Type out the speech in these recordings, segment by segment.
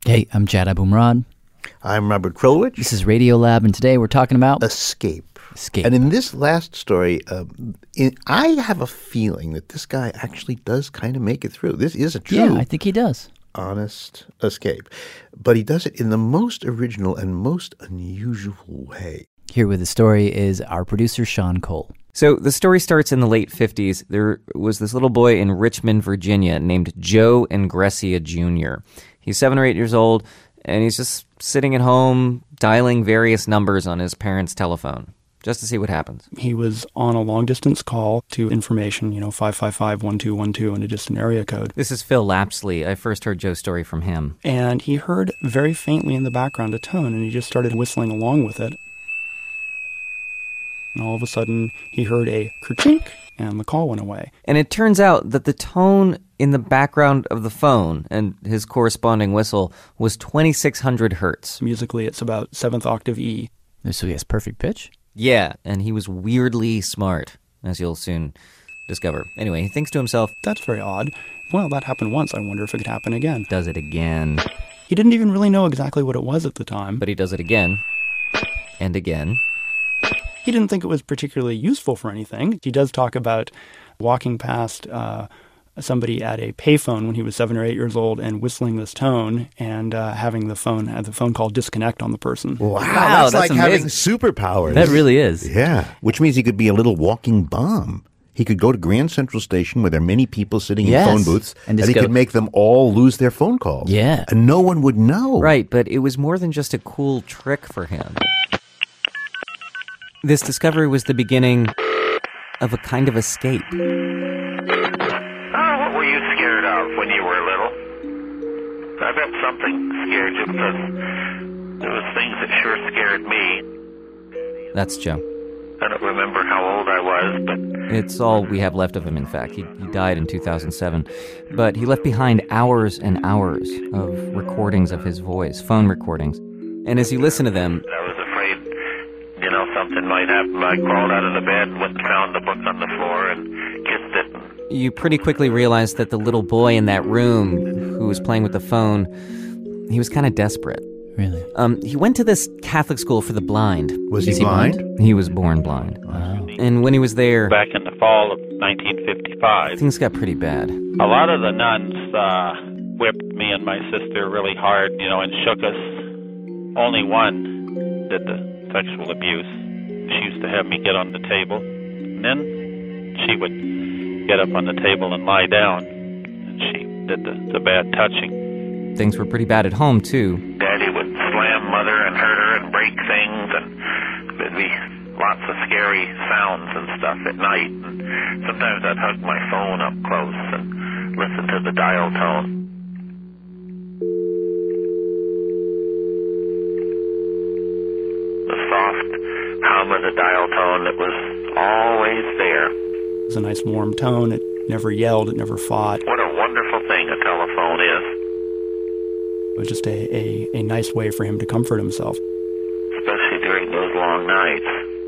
Hey, I'm Chad Abumrad. I'm Robert Krulwich. This is Radiolab, and today we're talking about Escape. Escape. And in this last story, I have a feeling that this guy actually does kind of make it through. This is a true, Yeah, I think he does. honest escape. But he does it in the most original and most unusual way. Here with the story is our producer, Sean Cole. So the story starts in the late 50s. There was this little boy in Richmond, Virginia, named Joe Ingressia Jr. He's 7 or 8 years old, and he's just sitting at home dialing various numbers on his parents' telephone, just to see what happens. He was on a long-distance call to information, 555-1212 in a distant area code. This is Phil Lapsley. I first heard Joe's story from him. And he heard very faintly in the background a tone, and he just started whistling along with it. And all of a sudden, he heard a kerchink, and the call went away. And it turns out that the tone in the background of the phone and his corresponding whistle was 2600 hertz. Musically, it's about 7th octave E. So he has perfect pitch? Yeah, and he was weirdly smart, as you'll soon discover. Anyway, he thinks to himself, That's very odd. Well, that happened once. I wonder if it could happen again. does it again. He didn't even really know exactly what it was at the time. But he does it again and again. He didn't think it was particularly useful for anything. He does talk about walking past somebody at a payphone when he was 7 or 8 years old and whistling this tone and having the phone call disconnect on the person. Wow, Wow, that's like that's having amazing. superpowers. That really is. Yeah, which means he could be a little walking bomb. He could go to Grand Central Station where there are many people sitting in Yes. phone booths, And and just he go- could make them all lose their phone calls. Yeah. And no one would know. Right, but it was more than just a cool trick for him. This discovery was the beginning of a kind of escape. What were you scared of when you were little? I bet something scared you because there was things that sure scared me. That's Joe. I don't remember how old I was, but It's all we have left of him, in fact. He died in 2007. But he left behind hours and hours of recordings of his voice, phone recordings. And as you listen to them, I was afraid, something might happen. I crawled out of the bed, went and found the book on the floor and kissed it. you pretty quickly realize that the little boy in that room who was playing with the phone, he was kind of desperate. Really? He went to this Catholic school for the blind. Was Is he he blind? blind? He was born blind. Wow. And when he was there, Back in the fall of 1955. things got pretty bad. A lot of the nuns whipped me and my sister really hard, and shook us. Only one did the sexual abuse. She used to have me get on the table, and then she would get up on the table and lie down, and she did the bad touching. Things were pretty bad at home, too. Daddy would slam Mother and hurt her and break things, and there'd be lots of scary sounds and stuff at night. And sometimes I'd hug my phone up close and listen to the dial tone. The soft hum of the dial tone that was always there. It was a nice warm tone. It never yelled. It never fought. What a wonderful thing a telephone is, It was just a nice way for him to comfort himself. especially during those long nights.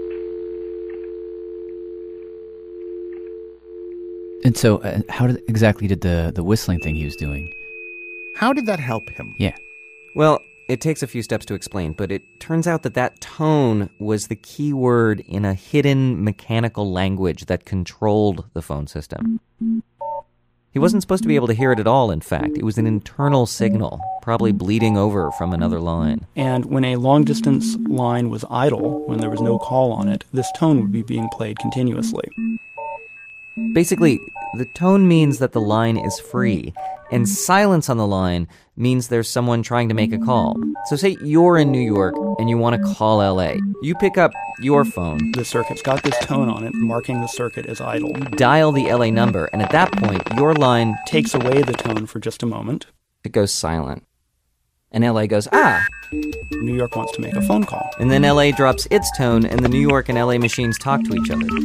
And so how exactly did the whistling thing he was doing? How did that help him? Yeah. Well, it takes a few steps to explain, but it turns out that tone was the key word in a hidden mechanical language that controlled the phone system. He wasn't supposed to be able to hear it at all, in fact. It was an internal signal, probably bleeding over from another line. And when a long-distance line was idle, when there was no call on it, this tone would be being played continuously. Basically, the tone means that the line is free, and silence on the line means there's someone trying to make a call. So say you're in New York and you want to call LA. You pick up your phone, The circuit's got this tone on it, marking the circuit as idle. dial the LA number, and at that point, your line, Takes away the tone for just a moment. it goes silent. And LA goes, ah! New York wants to make a phone call. And then LA drops its tone, and the New York and LA machines talk to each other.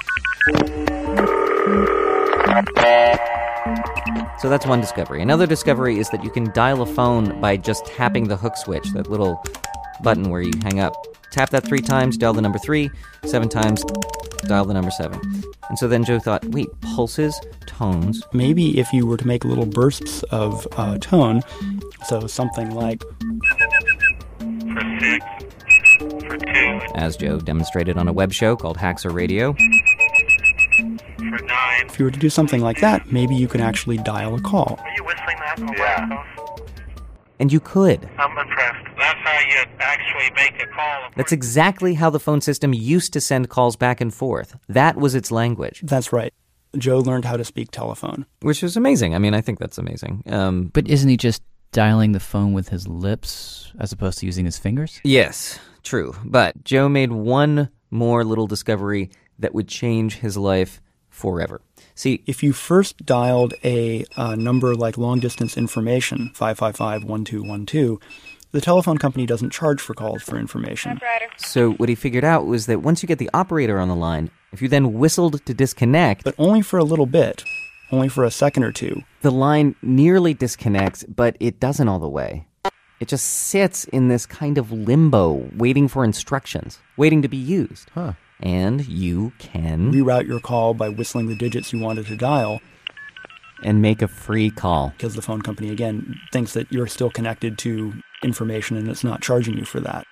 So that's one discovery. Another discovery is that you can dial a phone by just tapping the hook switch, that little button where you hang up. Tap that 3 times, dial the number 3, 7 times, dial the number 7. And so then Joe thought, wait, pulses, tones. Maybe if you were to make little bursts of tone, So something like, For 6, for 2, as Joe demonstrated on a web show called Haxor Radio. for 9. if you were to do something like that, maybe you could actually dial a call. Are you whistling that? Yeah. And you could. I'm impressed. That's how you actually make a call. That's exactly how the phone system used to send calls back and forth. That was its language, That's right. Joe learned how to speak telephone. which is amazing. I mean, I think that's amazing. But isn't he just dialing the phone with his lips as opposed to using his fingers? Yes, true. But Joe made one more little discovery that would change his life forever. See, If you first dialed a number like long-distance information, 555-1212, the telephone company doesn't charge for calls for information. so what he figured out was that once you get the operator on the line, if you then whistled to disconnect, But only for a little bit, only for a second or two. the line nearly disconnects, but it doesn't all the way. It just sits in this kind of limbo, waiting for instructions, waiting to be used. Huh. And you can Reroute your call by whistling the digits you wanted to dial, and make a free call. because the phone company, again, thinks that you're still connected to information and it's not charging you for that.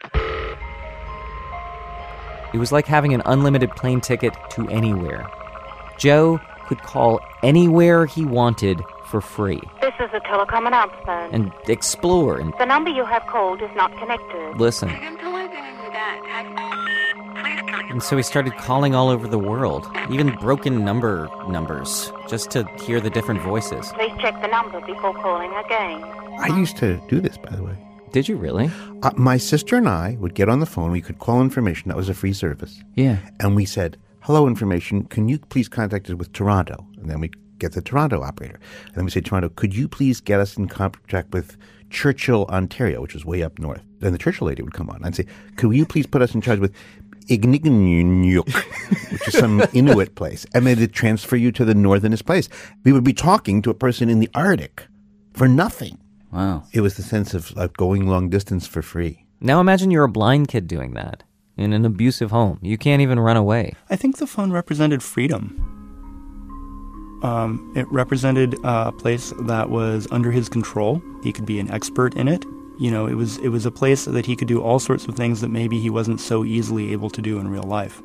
It was like having an unlimited plane ticket to anywhere. Joe could call anywhere he wanted for free This is a telecom announcement. and explore and The number you have called is not connected. listen. And so he started calling all over the world, even broken numbers, just to hear the different voices. Please check the number before calling again. I used to do this, by the way. Did you really? My sister and I would get on the phone. We could call information. That was a free service. Yeah. And we said, hello, information. Can you please contact us with Toronto? And then we get the Toronto operator. And then we say, Toronto, could you please get us in contact with Churchill, Ontario, which is way up north? Then the Churchill lady would come on. I'd say, could you please put us in charge with Ignignunyuk, which is some Inuit place. And they'd transfer you to the northernest place. We would be talking to a person in the Arctic for nothing. Wow. It was the sense of like going long distance for free. Now imagine you're a blind kid doing that in an abusive home. You can't even run away. I think the phone represented freedom. It represented a place that was under his control. He could be an expert in it. You know, it was a place that he could do all sorts of things that maybe he wasn't so easily able to do in real life.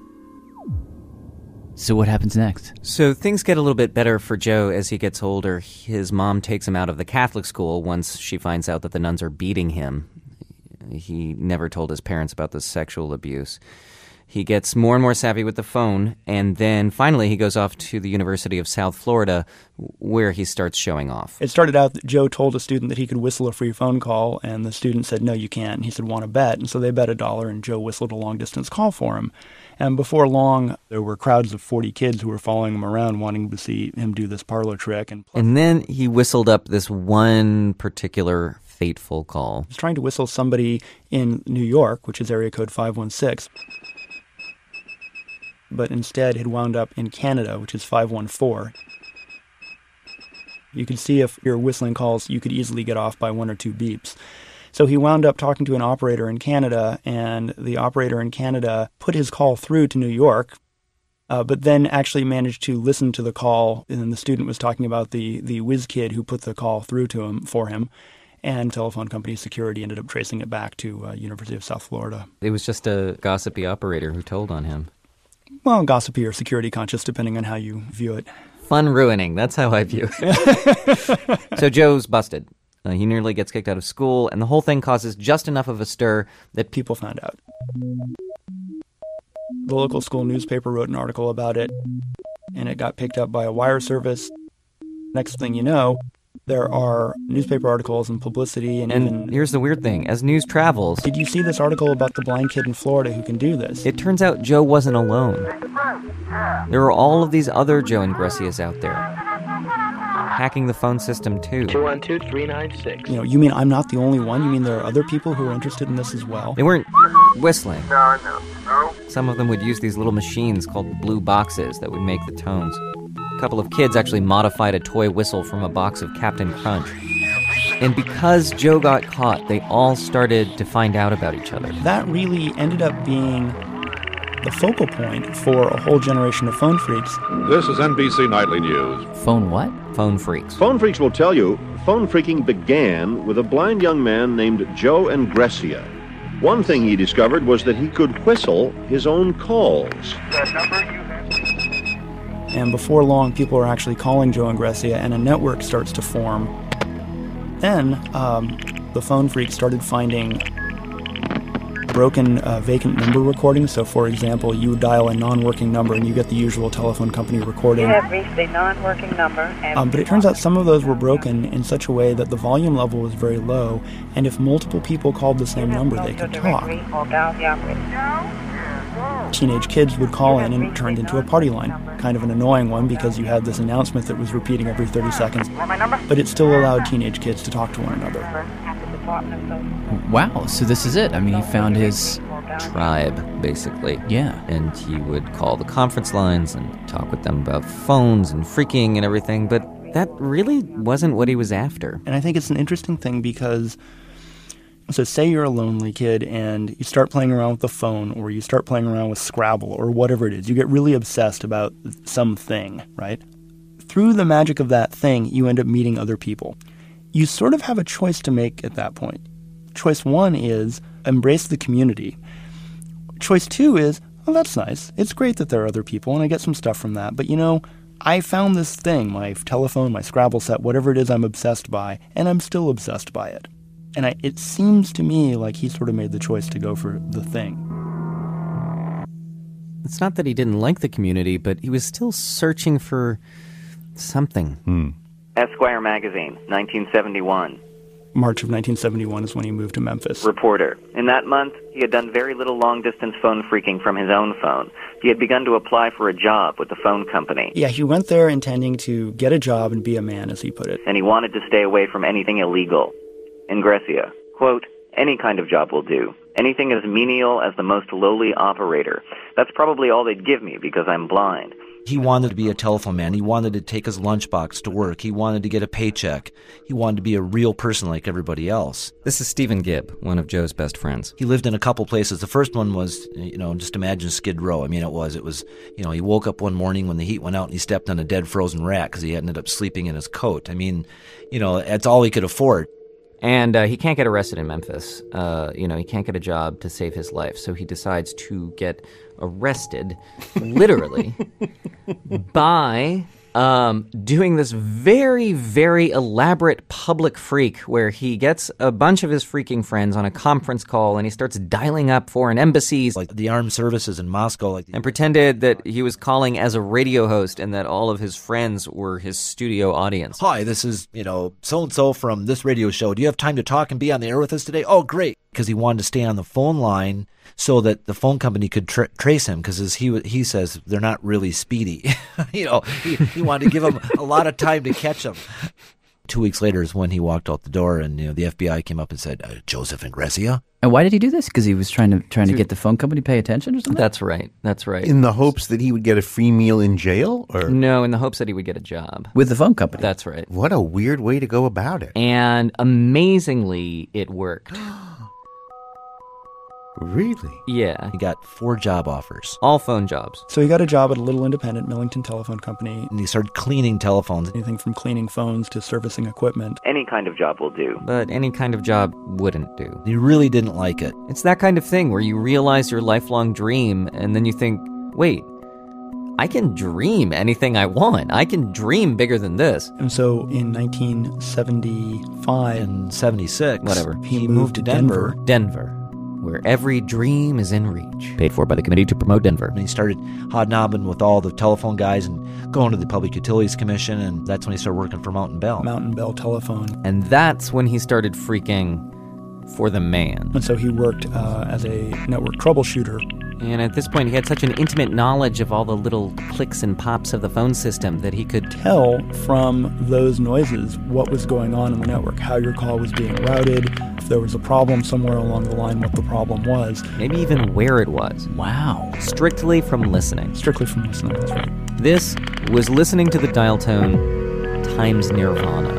So what happens next? So things get a little bit better for Joe as he gets older. His mom takes him out of the Catholic school once she finds out that the nuns are beating him. He never told his parents about the sexual abuse. He gets more and more savvy with the phone, and then finally he goes off to the University of South Florida, where he starts showing off. It started out that Joe told a student that he could whistle a free phone call, and the student said, no, you can't. And he said, want to bet? And so they bet $1, and Joe whistled a long-distance call for him. And before long, there were crowds of 40 kids who were following him around wanting to see him do this parlor trick. And then he whistled up this one particular fateful call. He was trying to whistle somebody in New York, which is area code 516, but instead had wound up in Canada, which is 514. You could see if you're whistling calls, you could easily get off by 1 or 2 beeps. So he wound up talking to an operator in Canada, and the operator in Canada put his call through to New York, but then actually managed to listen to the call. And then the student was talking about the whiz kid who put the call through to him for him. And telephone company security ended up tracing it back to University of South Florida. It was just a gossipy operator who told on him. Well, gossipy or security conscious, depending on how you view it. Fun ruining, that's how I view it. So Joe's busted. He nearly gets kicked out of school, and the whole thing causes just enough of a stir that People found out. The local school newspaper wrote an article about it, and it got picked up by a wire service. Next thing you know, there are newspaper articles and publicity and even... here's the weird thing. As news travels, Did you see this article about the blind kid in Florida who can do this? it turns out Joe wasn't alone. There were all of these other Joe Ingressias out there, hacking the phone system too. 212-396. You know, you mean I'm not the only one? You mean there are other people who are interested in this as well? They weren't whistling. Some of them would use these little machines called blue boxes that would make the tones. A couple of kids actually modified a toy whistle from a box of Captain Crunch. And because Joe got caught, they all started to find out about each other. That really ended up being the focal point for a whole generation of phone freaks. This is NBC Nightly News. Phone what? Phone freaks. Phone freaks will tell you phone freaking began with a blind young man named Joe Engressia. One thing he discovered was that he could whistle his own calls. And before long, people are actually calling Joe Engressia, and a network starts to form. Then the phone freaks started finding broken vacant number recordings. So, for example, you would dial a non-working number and you get the usual telephone company recording. You have reached a non-working number. But it turns out some of those were broken in such a way that the volume level was very low, and if multiple people called the same number, they could talk. Teenage kids would call in, and it turned into a party line. Kind of an annoying one because you had this announcement that was repeating every 30 seconds, but it still allowed teenage kids to talk to one another. Wow, so this is it. I mean, he found his tribe, basically. Yeah. And he would call the conference lines and talk with them about phones and freaking and everything, but that really wasn't what he was after. And I think it's an interesting thing because, so say you're a lonely kid and you start playing around with the phone, or you start playing around with Scrabble or whatever it is. You get really obsessed about something, right? Through the magic of that thing, you end up meeting other people. You sort of have a choice to make at that point. Choice one is embrace the community. Choice two is, oh, that's nice. It's great that there are other people, and I get some stuff from that. But, you know, I found this thing, my telephone, my Scrabble set, whatever it is I'm obsessed by, and I'm still obsessed by it. And it seems to me like he sort of made the choice to go for the thing. It's not that he didn't like the community, but he was still searching for something. Esquire Magazine, 1971. March of 1971 is when he moved to Memphis. Reporter. In that month, he had done very little long-distance phone freaking from his own phone. He had begun to apply for a job with the phone company. Yeah, he went there intending to get a job and be a man, as he put it. And he wanted to stay away from anything illegal. Engressia, quote, any kind of job will do. Anything as menial as the most lowly operator. That's probably all they'd give me because I'm blind. He wanted to be a telephone man. He wanted to take his lunchbox to work. He wanted to get a paycheck. He wanted to be a real person like everybody else. This is Stephen Gibb, one of Joe's best friends. He lived in a couple places. The first one was, just imagine Skid Row. I mean, it was, he woke up one morning when the heat went out and he stepped on a dead frozen rat because he ended up sleeping in his coat. I mean, that's all he could afford. And he can't get arrested in Memphis. He can't get a job to save his life. So he decides to get arrested, literally, by doing this very, very elaborate public freak where he gets a bunch of his freaking friends on a conference call and he starts dialing up foreign embassies. Like the armed services in Moscow. And pretended that he was calling as a radio host and that all of his friends were his studio audience. Hi, this is, so-and-so from this radio show. Do you have time to talk and be on the air with us today? Oh, great. Because he wanted to stay on the phone line so that the phone company could trace him, because as he says, they're not really speedy. He wanted to give him a lot of time to catch him. 2 weeks later is when he walked out the door, and the FBI came up and said, Joseph Engressia? And why did he do this? Because he was trying to get the phone company to pay attention or something? That's right. In the hopes that he would get a free meal in jail? Or no, in the hopes that he would get a job. With the phone company? That's right. What a weird way to go about it. And amazingly, it worked. Really? Yeah. He got 4 job offers. All phone jobs. So he got a job at a little independent Millington telephone company. And he started cleaning telephones. Anything from cleaning phones to servicing equipment. Any kind of job will do. But any kind of job wouldn't do. He really didn't like it. It's that kind of thing where you realize your lifelong dream and then you think, wait, I can dream anything I want. I can dream bigger than this. And so in 1975... and 76... whatever. He moved to Denver. Denver. Where every dream is in reach. Paid for by the Committee to Promote Denver. And he started hobnobbing with all the telephone guys and going to the Public Utilities Commission, and that's when he started working for Mountain Bell. Mountain Bell Telephone. And that's when he started freaking for the man. And so he worked as a network troubleshooter. And at this point, he had such an intimate knowledge of all the little clicks and pops of the phone system that he could tell from those noises what was going on in the network, how your call was being routed, if there was a problem somewhere along the line, what the problem was. Maybe even where it was. Wow. Strictly from listening. Strictly from listening, that's right. This was listening to the dial tone times Nirvana.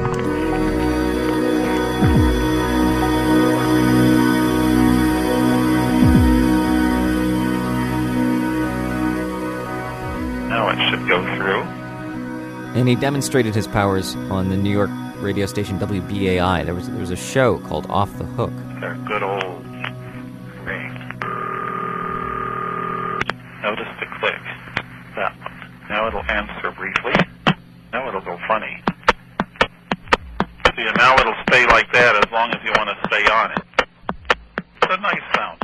And he demonstrated his powers on the New York radio station WBAI. There was a show called Off the Hook. They're good old ring. Notice the click. That one. Now it'll answer briefly. Now it'll go funny. See, and now it'll stay like that as long as you want to stay on it. It's a nice sound.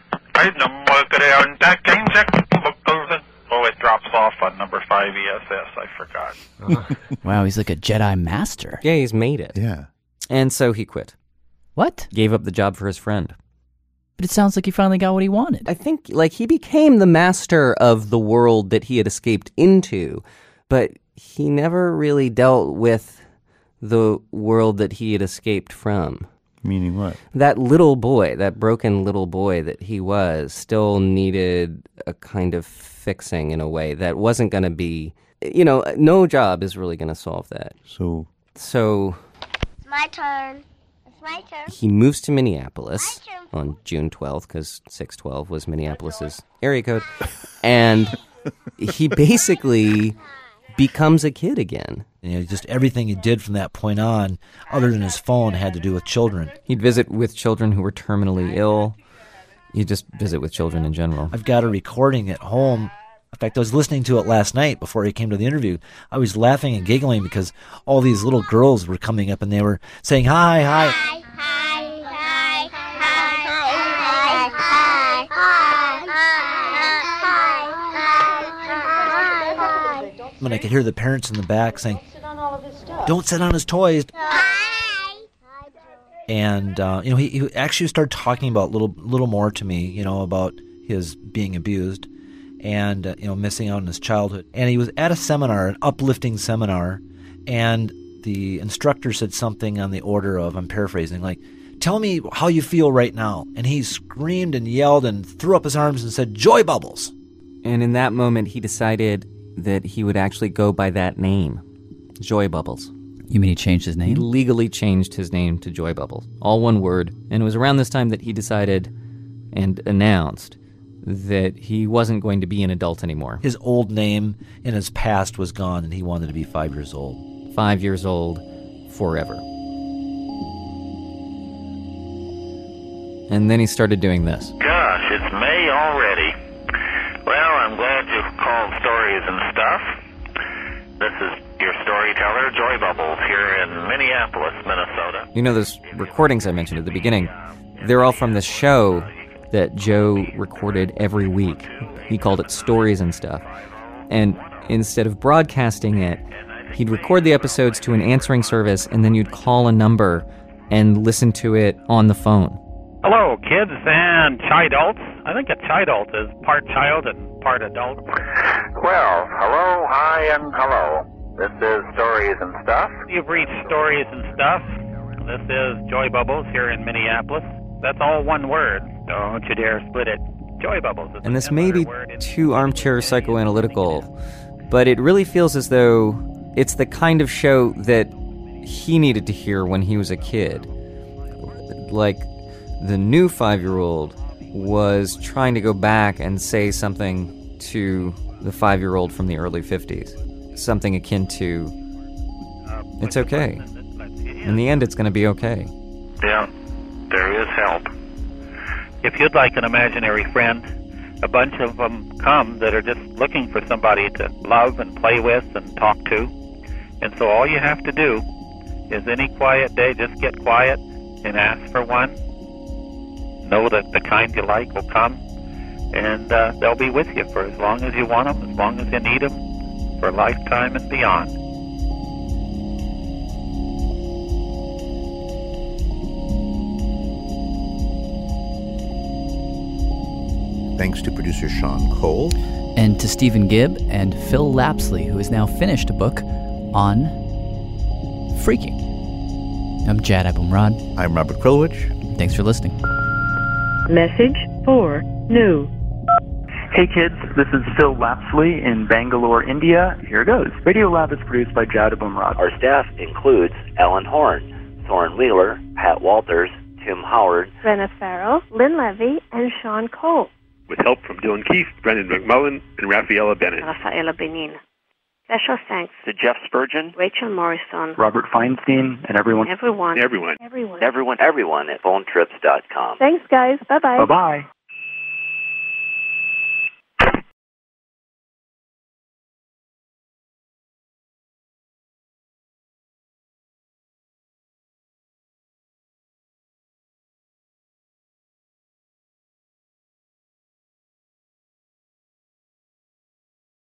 Oh, it drops off on number 5 ESS. I forgot. Wow, he's like a Jedi master. Yeah, he's made it. Yeah. And so he quit. What? Gave up the job for his friend. But it sounds like he finally got what he wanted. I think, he became the master of the world that he had escaped into, but he never really dealt with the world that he had escaped from. Meaning what? That little boy, that broken little boy that he was, still needed a kind of fixing in a way that wasn't going to be, no job is really going to solve that. So. It's my turn. It's my turn. He moves to Minneapolis on June 12th, because 612 was Minneapolis's area code. And he basically becomes a kid again. Just everything he did from that point on, other than his phone, had to do with children. He'd visit with children who were terminally ill. He'd just visit with children in general. I've got a recording at home. In fact, I was listening to it last night before he came to the interview. I was laughing and giggling because all these little girls were coming up and they were saying, hi, hi. Hi, hi, hi, hi. And I could hear the parents in the back saying, don't sit on his toys. And, he actually started talking about little more to me, about his being abused and, missing out on his childhood. And he was at a seminar, an uplifting seminar, and the instructor said something on the order of, I'm paraphrasing, like, tell me how you feel right now. And he screamed and yelled and threw up his arms and said, Joy Bubbles. And in that moment, he decided that he would actually go by that name, Joy Bubbles. You mean he changed his name? He legally changed his name to Joy Bubbles. All one word. And it was around this time that he decided and announced that he wasn't going to be an adult anymore. His old name in his past was gone, and he wanted to be 5 years old. 5 years old, forever. And then he started doing this. Gosh, it's May already. Well, I'm glad you've called Stories and Stuff. This is your storyteller, Joy Bubbles, here in Minneapolis, Minnesota. Those recordings I mentioned at the beginning, they're all from this show that Joe recorded every week. He called it Stories and Stuff. And instead of broadcasting it, he'd record the episodes to an answering service, and then you'd call a number and listen to it on the phone. Hello, kids and childolts. I think a child is part child and part adult. Well, hello, hi, and hello. This is Stories and Stuff. You've reached Stories and Stuff. This is Joy Bubbles here in Minneapolis. That's all one word. Don't you dare split it. Joy Bubbles. And this may be too armchair psychoanalytical, but it really feels as though it's the kind of show that he needed to hear when he was a kid. Like, the new 5-year-old was trying to go back and say something to the 5-year-old from the early 50s. Something akin to, it's okay. In the end, it's going to be okay. Yeah, there is help. If you'd like an imaginary friend, a bunch of them come that are just looking for somebody to love and play with and talk to. And so all you have to do is any quiet day, just get quiet and ask for one. Know that the kind you like will come, and they'll be with you for as long as you want them, as long as you need them, for a lifetime and beyond. Thanks to producer Sean Cole. And to Stephen Gibb and Phil Lapsley, who has now finished a book on freaking. I'm Jad Abumrad. I'm Robert Krulwich. Thanks for listening. Message for new. Hey kids, this is Phil Lapsley in Bangalore, India. Here goes. Radiolab is produced by Jad Abumrad. Our staff includes Alan Horn, Thorin Wheeler, Pat Walters, Tim Howard, Brenna Farrell, Lynn Levy, and Sean Cole. With help from Dylan Keefe, Brendan McMullen, and Rafaela Bennett. Rafaela Benin. Special thanks to Jeff Spurgeon, Rachel Morrison, Robert Feinstein, and everyone at PhoneTrips.com. Thanks, guys. Bye-bye. Bye-bye.